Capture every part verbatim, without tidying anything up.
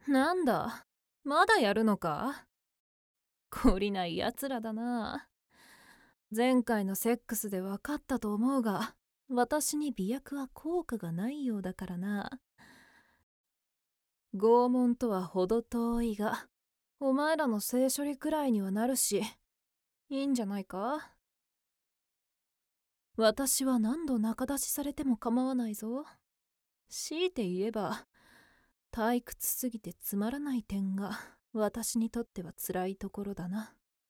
なんだ、まだやるのか？懲りないやつらだな。前回のセックスで分かったと思うが、私に媚薬は効果がないようだからな。拷問とは程遠いが、お前らの性処理くらいにはなるし、いいんじゃないか？私は何度仲出しされても構わないぞ。強いて言えば、退屈すぎてつまらない点が私にとっては辛いところだな。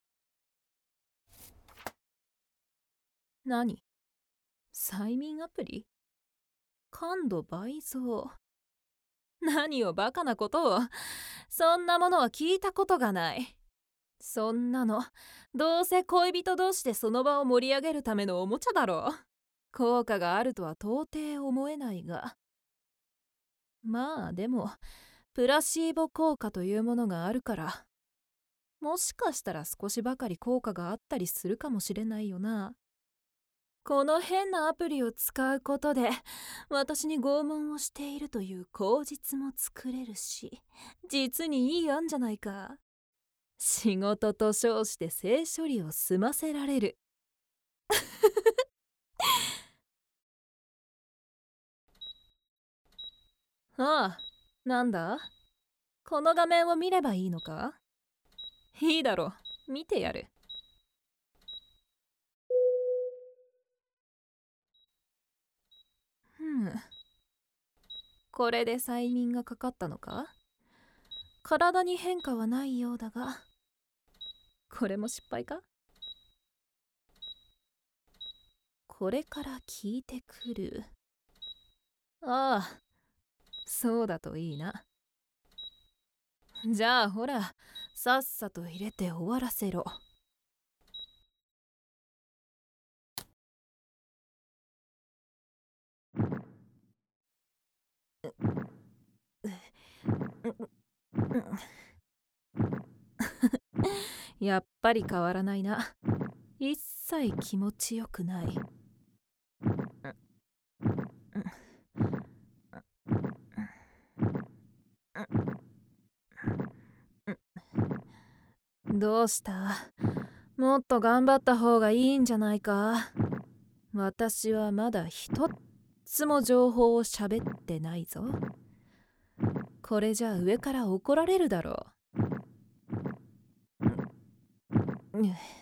何？催眠アプリ？感度倍増？何をバカなことを。そんなものは聞いたことがない。そんなのどうせ恋人同士でその場を盛り上げるためのおもちゃだろう。効果があるとは到底思えないが、まあでもプラシーボ効果というものがあるから、もしかしたら少しばかり効果があったりするかもしれないよな。この変なアプリを使うことで私に拷問をしているという口実も作れるし、実にいい案じゃないか。仕事と称して性処理を済ませられる。ああ、なんだ？この画面を見ればいいのか？いいだろう、見てやる。ふむ、これで催眠がかかったのか？体に変化はないようだが、これも失敗か？これから聞いてくる。ああ、そうだといいな。じゃあほら、さっさと入れて終わらせろ。やっぱり変わらないな。一切気持ちよくない。どうした？もっと頑張った方がいいんじゃないか？私はまだ一つも情報を喋ってないぞ。これじゃ上から怒られるだろう。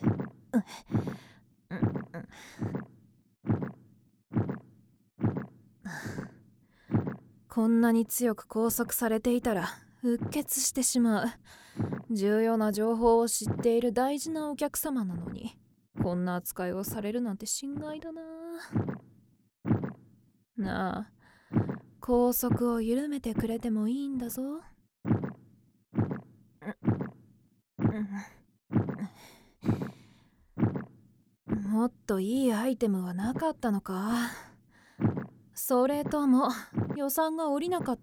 こんなに強く拘束されていたらうっ血してしまう。重要な情報を知っている大事なお客様なのに、こんな扱いをされるなんて心外だな。なあ、拘束を緩めてくれてもいいんだぞ。もっといいアイテムはなかったのか？それとも予算が下りなかった？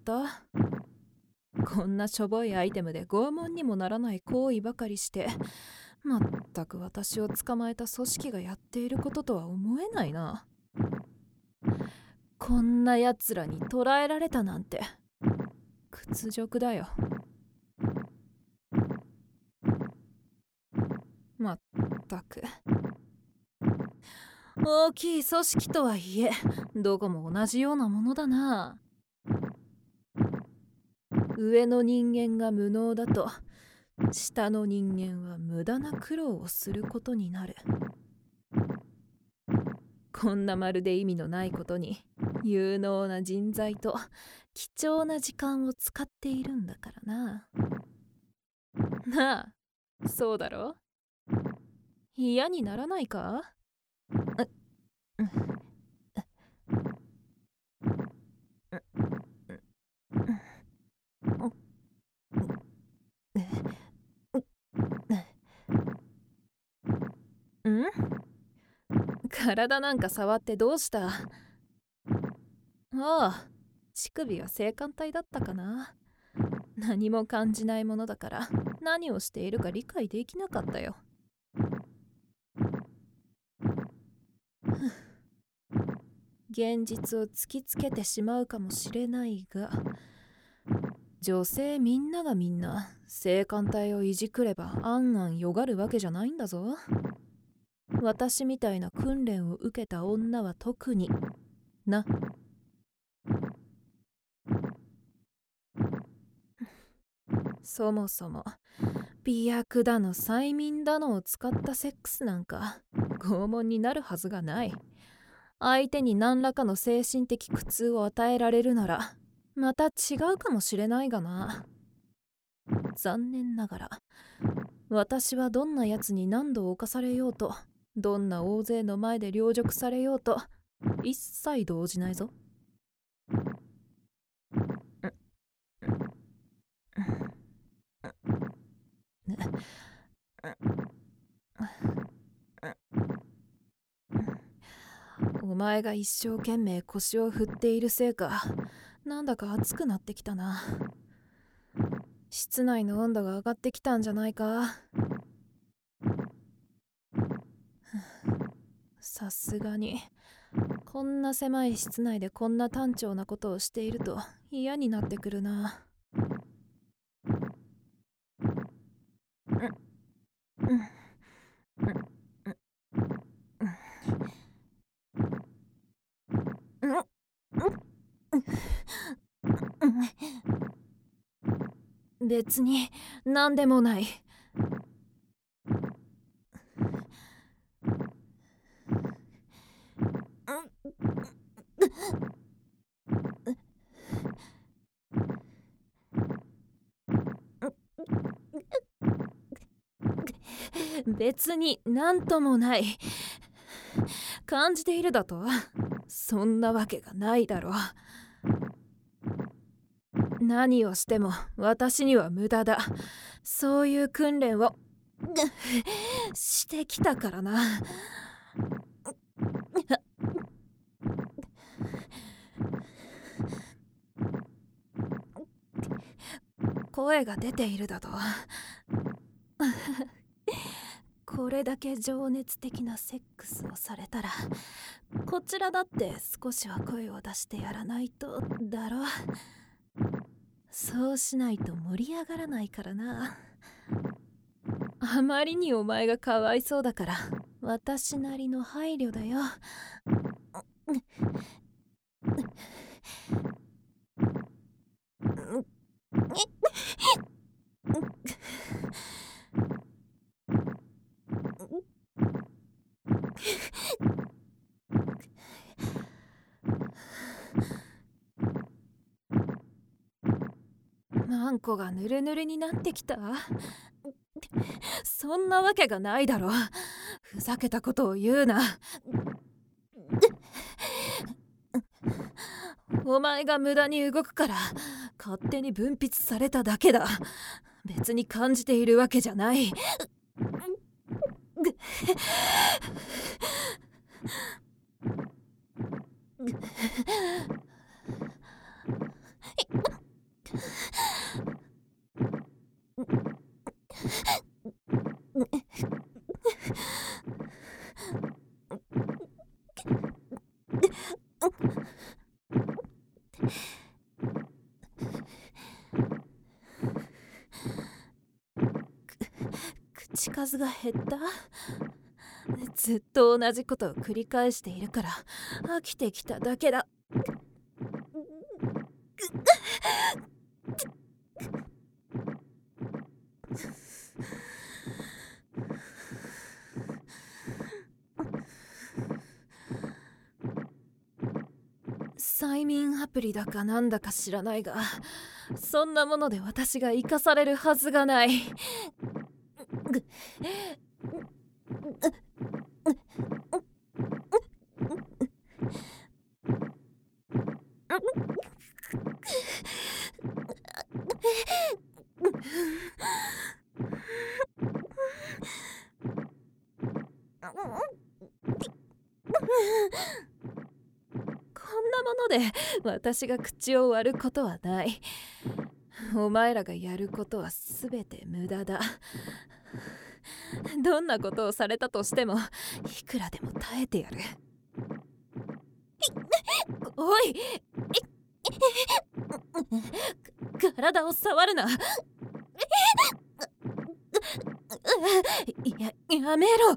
こんなしょぼいアイテムで拷問にもならない行為ばかりして、まったく私を捕まえた組織がやっていることとは思えないな。こんなやつらに捕らえられたなんて屈辱だよ。まったく。大きい組織とはいえ、どこも同じようなものだな。上の人間が無能だと、下の人間は無駄な苦労をすることになる。こんなまるで意味のないことに有能な人材と貴重な時間を使っているんだからな。なあ、そうだろ？嫌にならないか？ん？体なんか触ってどうした？ああ、乳首は性感帯だったかな。何も感じないものだから何をしているか理解できなかったよ。現実を突きつけてしまうかもしれないが、 女性みんながみんな性感帯をいじくればあんあんよがるわけじゃないんだぞ。私みたいな訓練を受けた女は特にな。そもそも美薬だの催眠だのを使ったセックスなんか拷問になるはずがない。相手に何らかの精神的苦痛を与えられるならまた違うかもしれないがな。残念ながら私はどんなやつに何度侵されようと、どんな大勢の前で凌辱されようと一切動じないぞ。お前が一生懸命腰を振っているせいか、なんだか暑くなってきたな。室内の温度が上がってきたんじゃないか。さすがにこんな狭い室内でこんな単調なことをしていると嫌になってくるな。別に何でもない。別に何ともない。感じているだと？そんなわけがないだろう。何をしても私には無駄だ。そういう訓練をしてきたからな。声が出ているだと？これだけ情熱的なセックスをされたらこちらだって少しは声を出してやらないとだろ。そうしないと盛り上がらないからな。あまりにお前がかわいそうだから私なりの配慮だよ。マンコがぬるぬるになってきた。そんなわけがないだろ。ふざけたことを言うな。お前が無駄に動くから勝手に分泌されただけだ。別に感じているわけじゃない。口数が減った？ずっと同じことを繰り返しているから飽きてきただけだ。催眠アプリだかなんだか知らないが、そんなもので私が生かされるはずがない。こんなもので私が口を割ることはない。お前らがやることはすべて無駄だ。どんなことをされたとしてもいくらでも耐えてやる。おい、 体を触るな。や、やめろ。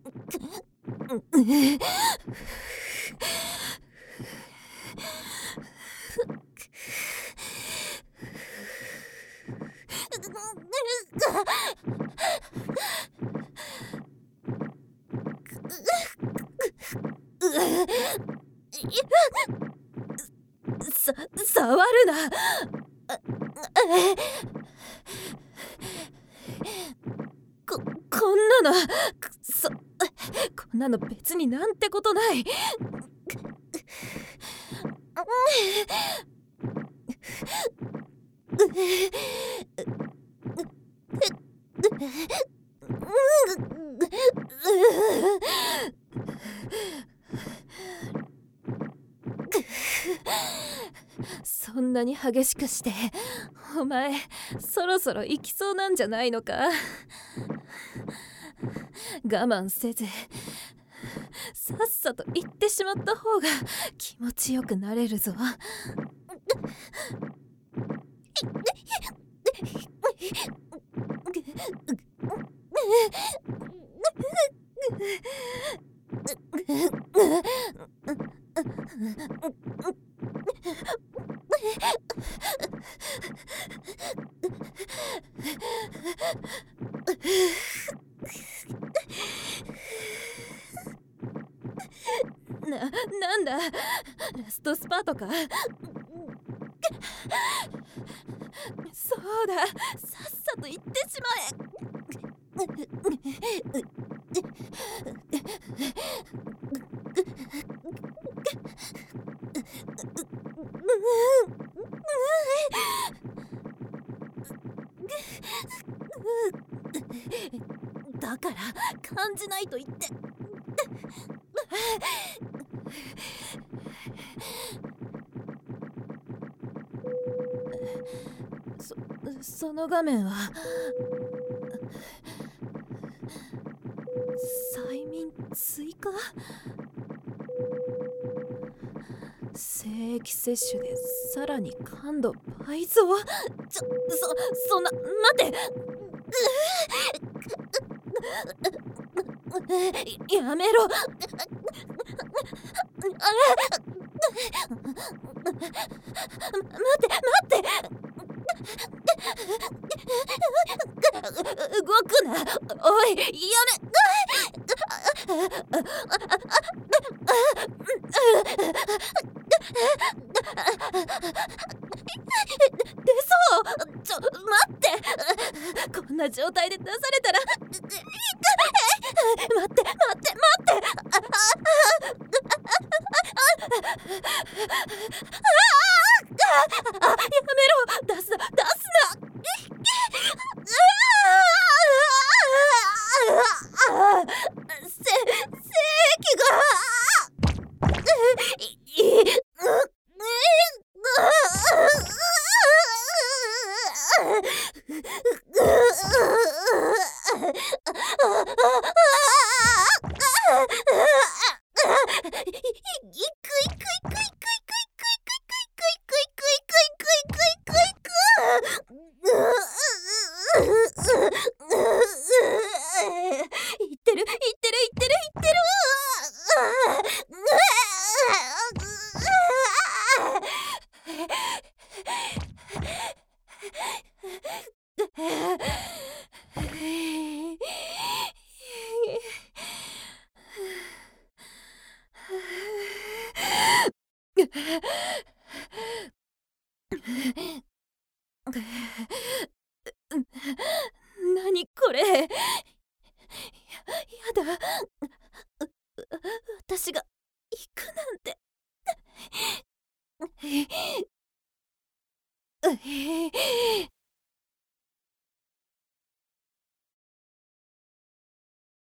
さ、触るな。こ、こんなの、くそ、こんなの別になんてことない。そんなに激しくしてお前そろそろ行きそうなんじゃないのか。我慢せずさっさと行ってしまった方が気持ちよくなれるぞ。な、なんだ、ラストスパートか。そうだ、さっさと行ってしまえ。だから感じないと言って。そ、その画面は催眠追加？精液摂取でさらに感度倍増？ちょ、そ、そんな、待って。やめろ。あれ、待って待って。動くな。おい、やめ。出そう。ちょ、待って。こんな状態で出されたら。待って待って待って。やめろ。出すな、出すな。せ、精液が。何これ。や、やだ。私が行くなんて。ええ